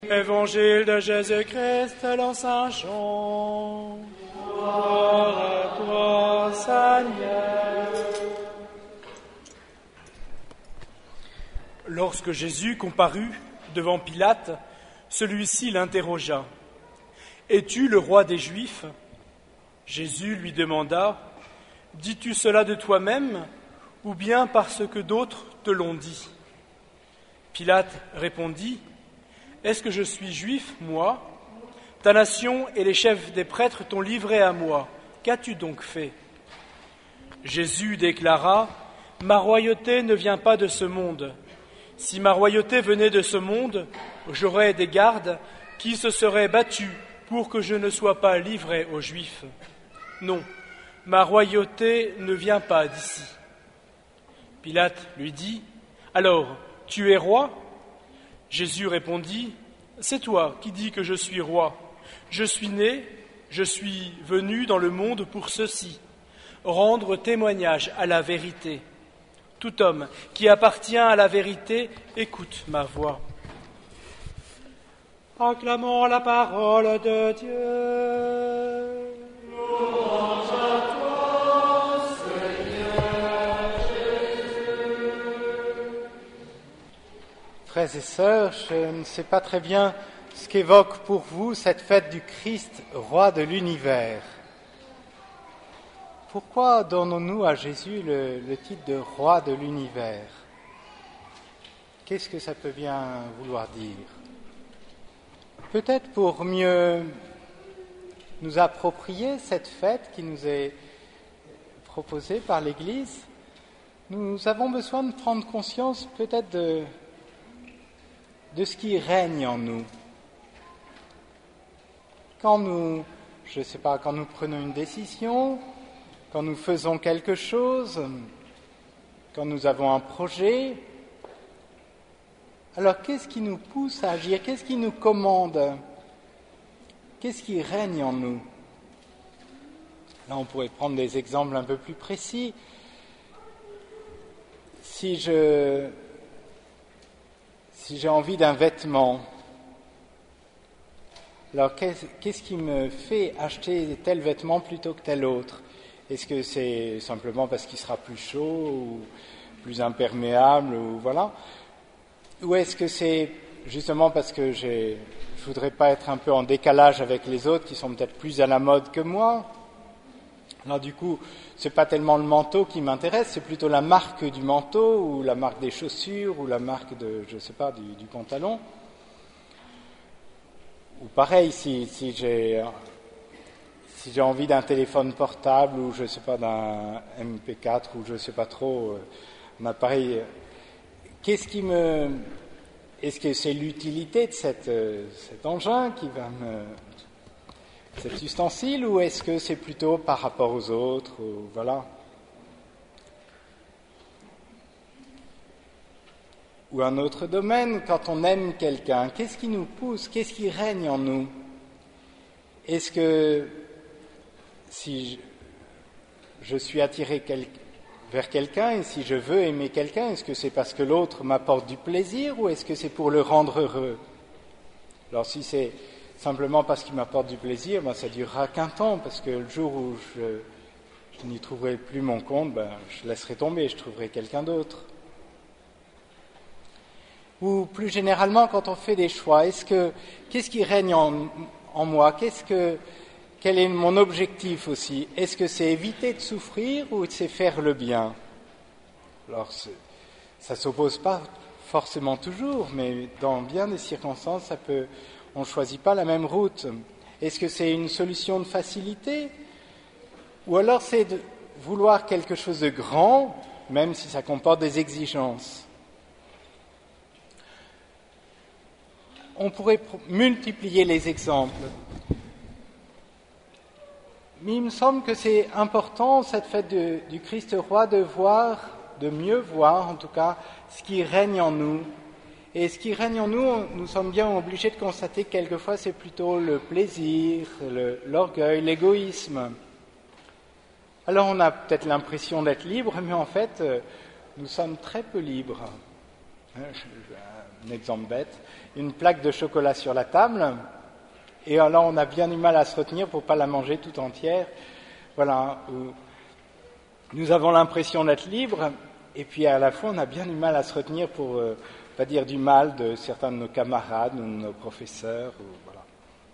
Évangile de Jésus-Christ selon saint Jean. Gloire à toi, Seigneur. Lorsque Jésus comparut devant Pilate, celui-ci l'interrogea. « Es-tu le roi des Juifs » Jésus lui demanda, « Dis-tu cela de toi-même, ou bien parce que d'autres te l'ont dit ?» Pilate répondit, « Est-ce que je suis juif, moi ? Ta nation et les chefs des prêtres t'ont livré à moi. Qu'as-tu donc fait ?» Jésus déclara, « Ma royauté ne vient pas de ce monde. Si ma royauté venait de ce monde, j'aurais des gardes qui se seraient battus pour que je ne sois pas livré aux Juifs. Non, ma royauté ne vient pas d'ici. » Pilate lui dit, « Alors, tu es roi ?» Jésus répondit, « C'est toi qui dis que je suis roi. Je suis né, je suis venu dans le monde pour ceci, rendre témoignage à la vérité. Tout homme qui appartient à la vérité écoute ma voix. » Acclamons la parole de Dieu. Louange à toi, Seigneur Jésus. Frères et sœurs, je ne sais pas très bien ce qu'évoque pour vous cette fête du Christ, roi de l'univers. Pourquoi donnons-nous à Jésus le titre de roi de l'univers ? Qu'est-ce que ça peut bien vouloir dire ? Peut-être pour mieux nous approprier cette fête qui nous est proposée par l'Église, nous avons besoin de prendre conscience peut-être de ce qui règne en nous. Quand nous prenons une décision, quand nous faisons quelque chose, quand nous avons un projet, alors qu'est-ce qui nous pousse à agir ? Qu'est-ce qui nous commande ? Qu'est-ce qui règne en nous ? Là, on pourrait prendre des exemples un peu plus précis. Si j'ai envie d'un vêtement, alors qu'est-ce qui me fait acheter tel vêtement plutôt que tel autre ? Est-ce que c'est simplement parce qu'il sera plus chaud ou plus imperméable ou voilà ? Ou est-ce que c'est justement parce que je voudrais pas être un peu en décalage avec les autres qui sont peut-être plus à la mode que moi ? Alors du coup, c'est pas tellement le manteau qui m'intéresse, c'est plutôt la marque du manteau ou la marque des chaussures ou la marque de, du pantalon. Ou pareil, si j'ai envie d'un téléphone portable ou d'un MP4 ou un appareil, est-ce que c'est l'utilité de cet engin cet ustensile, ou est-ce que c'est plutôt par rapport aux autres, voilà. Ou un autre domaine, quand on aime quelqu'un, qu'est-ce qui nous pousse, qu'est-ce qui règne en nous ? Est-ce que si je suis attiré vers quelqu'un et si je veux aimer quelqu'un, est-ce que c'est parce que l'autre m'apporte du plaisir ou est-ce que c'est pour le rendre heureux ? Alors si c'est simplement parce qu'il m'apporte du plaisir, ça durera qu'un temps, parce que le jour où je n'y trouverai plus mon compte, je laisserai tomber, je trouverai quelqu'un d'autre. Ou plus généralement, quand on fait des choix, qu'est-ce qui règne en moi ? Quel est mon objectif aussi ? Est-ce que c'est éviter de souffrir ou c'est faire le bien ? Alors, ça ne s'oppose pas forcément toujours, mais dans bien des circonstances, on ne choisit pas la même route. Est-ce que c'est une solution de facilité ? Ou alors c'est de vouloir quelque chose de grand, même si ça comporte des exigences ? On pourrait multiplier les exemples. Mais il me semble que c'est important, cette fête du Christ roi, de mieux voir en tout cas, ce qui règne en nous. Et ce qui règne en nous, nous sommes bien obligés de constater que quelquefois c'est plutôt le plaisir, l'orgueil, l'égoïsme. Alors on a peut-être l'impression d'être libre, mais en fait, nous sommes très peu libres. Un exemple bête, une plaque de chocolat sur la table, et alors on a bien du mal à se retenir pour ne pas la manger tout entière. Voilà, nous avons l'impression d'être libres, et puis à la fois on a bien du mal à se retenir pour pas dire du mal de certains de nos camarades ou de nos professeurs. Voilà.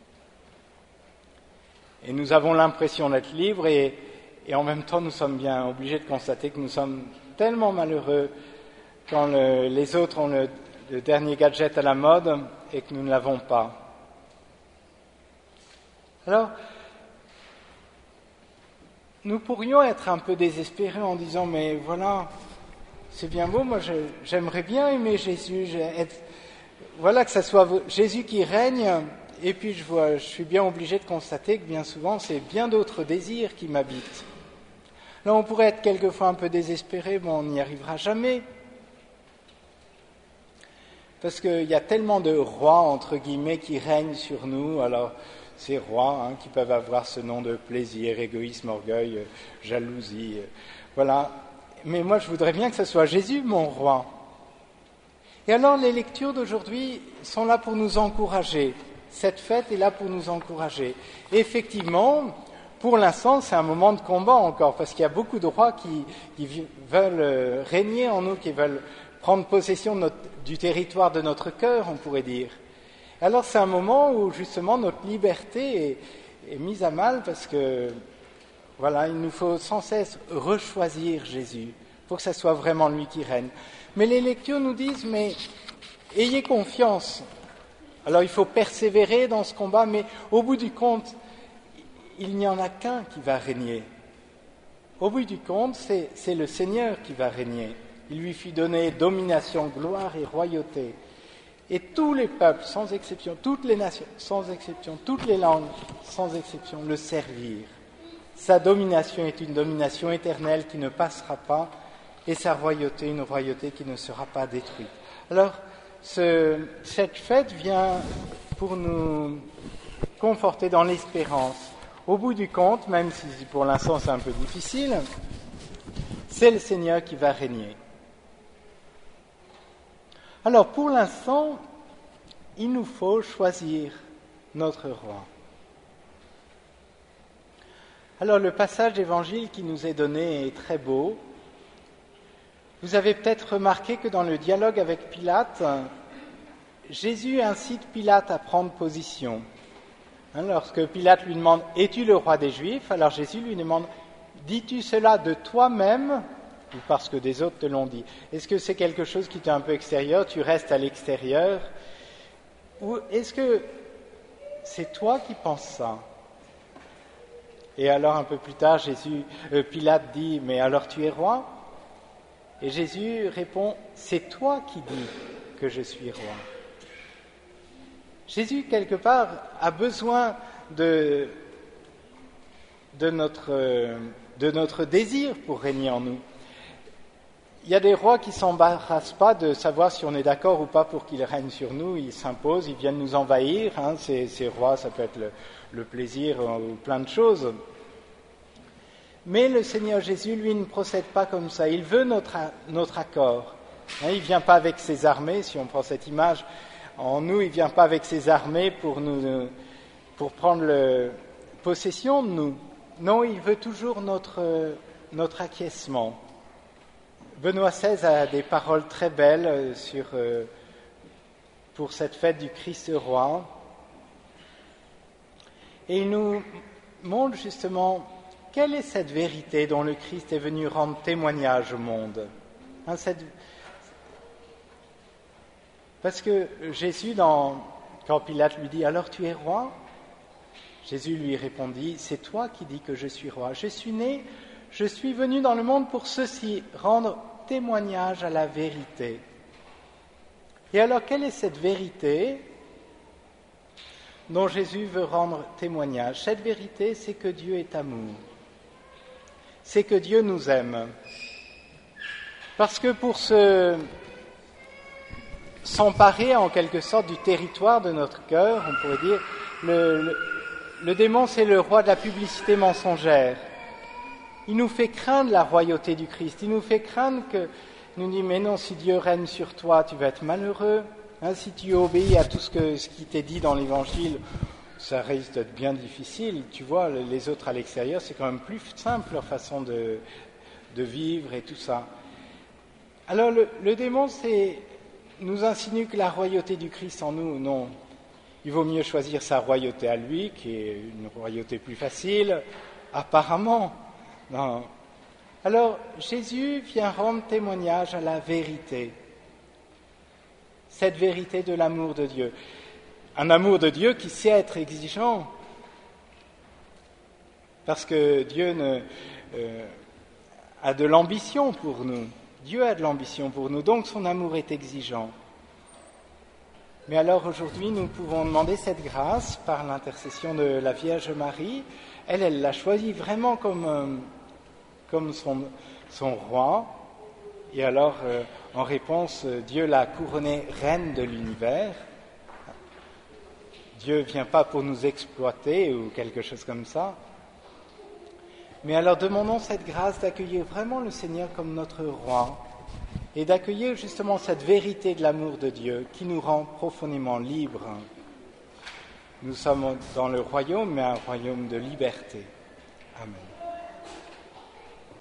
Et nous avons l'impression d'être libres, et en même temps nous sommes bien obligés de constater que nous sommes tellement malheureux quand les autres ont le dernier gadget à la mode et que nous ne l'avons pas. Alors, nous pourrions être un peu désespérés en disant « mais voilà, c'est bien beau, moi j'aimerais bien aimer Jésus, voilà que ça soit Jésus qui règne, et puis je suis bien obligé de constater que bien souvent c'est bien d'autres désirs qui m'habitent. » Là on pourrait être quelquefois un peu désespéré, mais on n'y arrivera jamais. Parce qu'il y a tellement de rois, entre guillemets, qui règnent sur nous. Alors, ces rois qui peuvent avoir ce nom de plaisir, égoïsme, orgueil, jalousie. Voilà. Mais moi, je voudrais bien que ce soit Jésus, mon roi. Et alors, les lectures d'aujourd'hui sont là pour nous encourager. Cette fête est là pour nous encourager. Et effectivement, pour l'instant, c'est un moment de combat encore, parce qu'il y a beaucoup de rois qui veulent régner en nous, qui veulent prendre possession du territoire de notre cœur, on pourrait dire. Alors c'est un moment où justement notre liberté est mise à mal parce que voilà, il nous faut sans cesse rechoisir Jésus pour que ce soit vraiment lui qui règne. Mais les lectures nous disent, mais ayez confiance. Alors il faut persévérer dans ce combat, mais au bout du compte, il n'y en a qu'un qui va régner. Au bout du compte, c'est le Seigneur qui va régner. Il lui fut donné domination, gloire et royauté. Et tous les peuples, sans exception, toutes les nations, sans exception, toutes les langues, sans exception, le servirent. Sa domination est une domination éternelle qui ne passera pas, et sa royauté, une royauté qui ne sera pas détruite. Alors, cette fête vient pour nous conforter dans l'espérance. Au bout du compte, même si pour l'instant c'est un peu difficile, c'est le Seigneur qui va régner. Alors, pour l'instant, il nous faut choisir notre roi. Alors, le passage d'évangile qui nous est donné est très beau. Vous avez peut-être remarqué que dans le dialogue avec Pilate, Jésus incite Pilate à prendre position. Lorsque Pilate lui demande « Es-tu le roi des Juifs ?» alors Jésus lui demande « Dis-tu cela de toi-même ?» ou parce que des autres te l'ont dit. Est-ce que c'est quelque chose qui t'est un peu extérieur, tu restes à l'extérieur? Ou est-ce que c'est toi qui penses ça? Et alors un peu plus tard, Pilate dit, mais alors tu es roi? Et Jésus répond, c'est toi qui dis que je suis roi. Jésus, quelque part, a besoin de notre désir pour régner en nous. Il y a des rois qui ne s'embarrassent pas de savoir si on est d'accord ou pas pour qu'ils règnent sur nous. Ils s'imposent, ils viennent nous envahir. Ces rois, ça peut être le plaisir ou plein de choses. Mais le Seigneur Jésus, lui, ne procède pas comme ça. Il veut notre accord. Il ne vient pas avec ses armées, si on prend cette image. En nous, il ne vient pas avec ses armées pour prendre possession de nous. Non, il veut toujours notre acquiescement. Benoît XVI a des paroles très belles pour cette fête du Christ roi. Et il nous montre justement quelle est cette vérité dont le Christ est venu rendre témoignage au monde. Parce que Jésus, quand Pilate lui dit « Alors tu es roi ?» Jésus lui répondit « C'est toi qui dis que je suis roi. Je suis venu dans le monde pour ceci, rendre témoignage à la vérité. » Et alors, quelle est cette vérité dont Jésus veut rendre témoignage? Cette vérité, c'est que Dieu est amour. C'est que Dieu nous aime. Parce que pour s'emparer en quelque sorte du territoire de notre cœur, on pourrait dire, le démon, c'est le roi de la publicité mensongère. Il nous fait craindre la royauté du Christ. Il nous fait craindre nous dit, mais non, si Dieu règne sur toi, tu vas être malheureux. Si tu obéis à tout ce qui t'est dit dans l'Évangile, ça risque d'être bien difficile. Tu vois, les autres à l'extérieur, c'est quand même plus simple leur façon de vivre et tout ça. Alors le démon, nous insinue que la royauté du Christ en nous, non. Il vaut mieux choisir sa royauté à lui, qui est une royauté plus facile, apparemment. Non. Alors, Jésus vient rendre témoignage à la vérité. Cette vérité de l'amour de Dieu. Un amour de Dieu qui sait être exigeant. Parce que Dieu a de l'ambition pour nous. Dieu a de l'ambition pour nous, donc son amour est exigeant. Mais alors aujourd'hui, nous pouvons demander cette grâce par l'intercession de la Vierge Marie. Elle l'a choisi vraiment comme son roi. Et alors, en réponse, Dieu l'a couronnée reine de l'univers. Dieu ne vient pas pour nous exploiter ou quelque chose comme ça. Mais alors demandons cette grâce d'accueillir vraiment le Seigneur comme notre roi et d'accueillir justement cette vérité de l'amour de Dieu qui nous rend profondément libres. Nous sommes dans le royaume, mais un royaume de liberté. Amen.